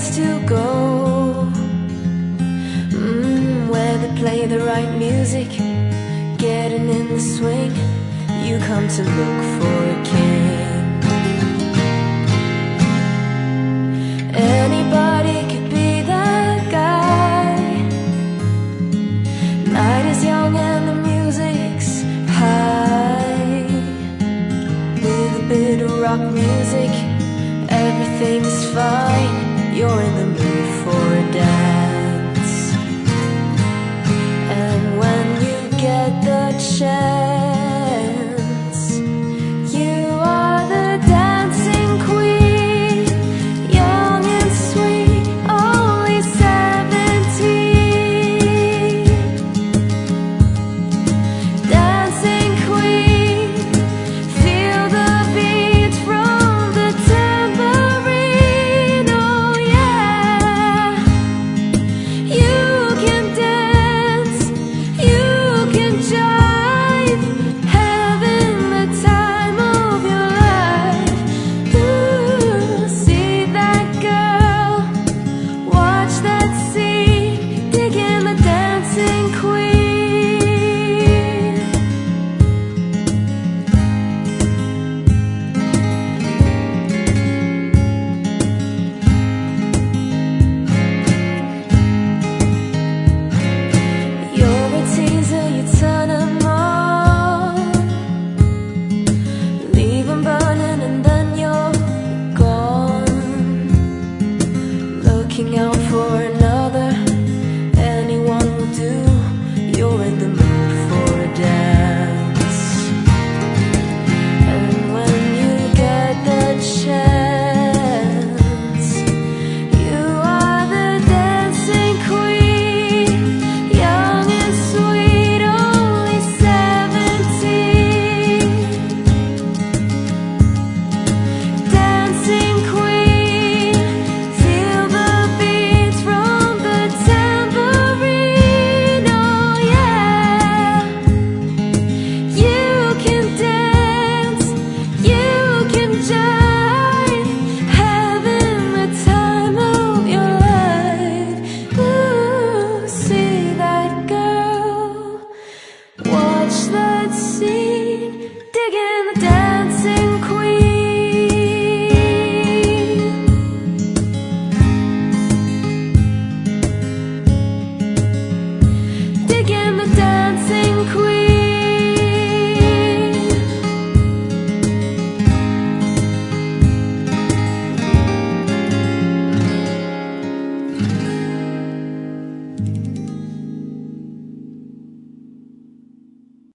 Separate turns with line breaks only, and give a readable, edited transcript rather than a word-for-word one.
place to go, where they play the right music, getting in the swing. You come to look for a king. Anybody could be that guy. Night is young and the music's high. With a bit of rock music, everything's fine. You're in the mood for a dance. And when you get the chance,